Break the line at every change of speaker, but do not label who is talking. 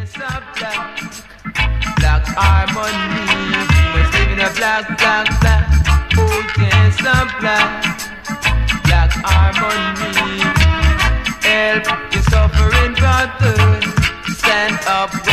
of black, black harmony. We must live in a black, black, black. Oh yes, of black, black harmony. Help your suffering brothers, stand up.